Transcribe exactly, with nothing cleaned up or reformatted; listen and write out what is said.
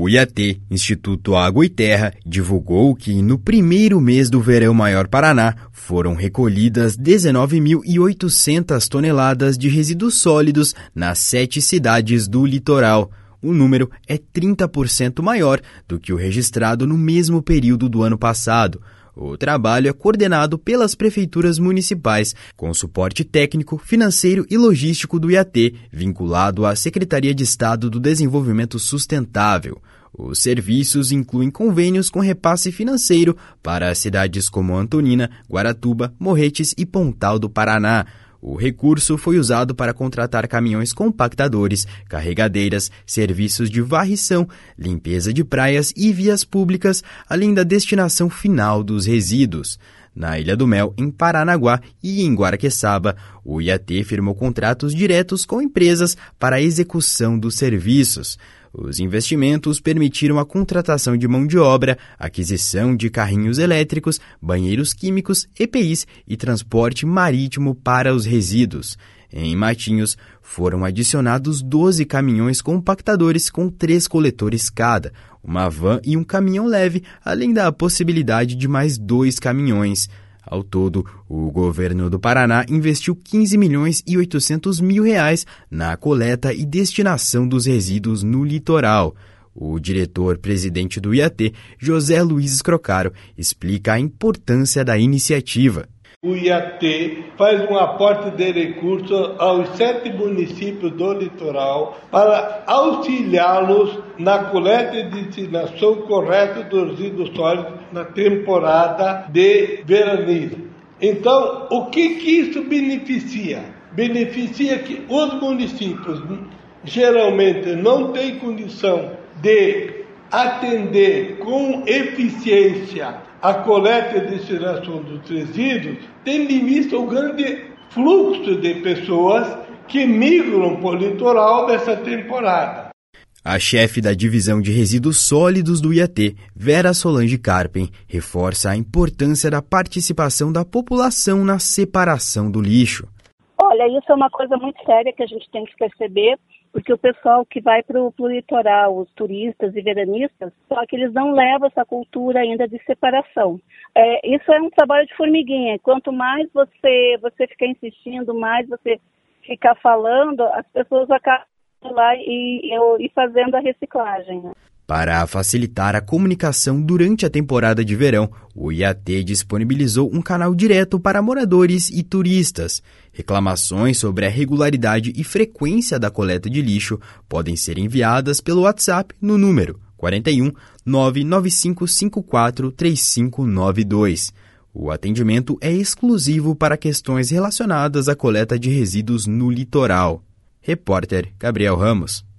O I A T, Instituto Água e Terra, divulgou que no primeiro mês do verão Maior Paraná foram recolhidas dezenove mil e oitocentas toneladas de resíduos sólidos nas sete cidades do litoral. O número é trinta por cento maior do que o registrado no mesmo período do ano passado. O trabalho é coordenado pelas prefeituras municipais, com suporte técnico, financeiro e logístico do I A T, vinculado à Secretaria de Estado do Desenvolvimento Sustentável. Os serviços incluem convênios com repasse financeiro para cidades como Antonina, Guaratuba, Morretes e Pontal do Paraná. O recurso foi usado para contratar caminhões compactadores, carregadeiras, serviços de varrição, limpeza de praias e vias públicas, além da destinação final dos resíduos. Na Ilha do Mel, em Paranaguá e em Guaraqueçaba, o I A T firmou contratos diretos com empresas para a execução dos serviços. Os investimentos permitiram a contratação de mão de obra, aquisição de carrinhos elétricos, banheiros químicos, E P Is e transporte marítimo para os resíduos. Em Matinhos, foram adicionados doze caminhões compactadores com três coletores cada, uma van e um caminhão leve, além da possibilidade de mais dois caminhões. Ao todo, o governo do Paraná investiu quinze milhões e oitocentos mil reais na coleta e destinação dos resíduos no litoral. O diretor-presidente do I A T, José Luiz Escrocaro, explica a importância da iniciativa. O I A T faz um aporte de recursos aos sete municípios do litoral para auxiliá-los na coleta e destinação correta dos resíduos sólidos na temporada de veranizo. Então, o que, que isso beneficia? Beneficia que os municípios geralmente não têm condição de atender com eficiência a coleta e destinação dos resíduos, tendo em vista o grande fluxo de pessoas que migram para o litoral dessa temporada. A chefe da divisão de resíduos sólidos do I A T, Vera Solange Carpen, reforça a importância da participação da população na separação do lixo. Olha, isso é uma coisa muito séria que a gente tem que perceber, porque o pessoal que vai para o litoral, os turistas e veranistas, só que eles não levam essa cultura ainda de separação. É, isso é um trabalho de formiguinha. Quanto mais você, você ficar insistindo, mais você ficar falando, as pessoas acabam lá e, e fazendo a reciclagem, né? Para facilitar a comunicação durante a temporada de verão, o I A T disponibilizou um canal direto para moradores e turistas. Reclamações sobre a regularidade e frequência da coleta de lixo podem ser enviadas pelo WhatsApp no número quarenta e um, nove nove cinco cinco quatro, três cinco nove dois. O atendimento é exclusivo para questões relacionadas à coleta de resíduos no litoral. Repórter Gabriel Ramos.